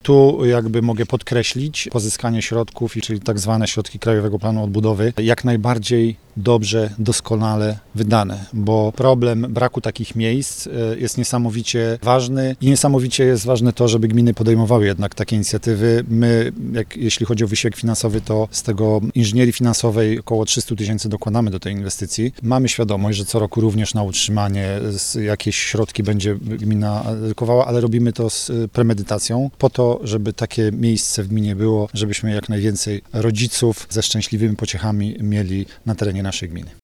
Tu jakby mogę podkreślić pozyskanie środków, czyli tak zwane środki Krajowego Planu Odbudowy, jak najbardziej dobrze, doskonale wydane, bo problem braku takich miejsc jest niesamowicie ważny i niesamowicie jest ważne to, żeby gminy podejmowały jednak takie inicjatywy. My, jeśli chodzi o wysiłek finansowy, to z tego inżynierii finansowej około 300 000 dokładamy do tej inwestycji. Mamy świadomość, że co roku również na utrzymanie jakieś środki będzie gmina dedykowała, ale robimy to z premedytacją po to, żeby takie miejsce w gminie było, żebyśmy jak najwięcej rodziców ze szczęśliwymi pociechami mieli na terenie naszej gminy.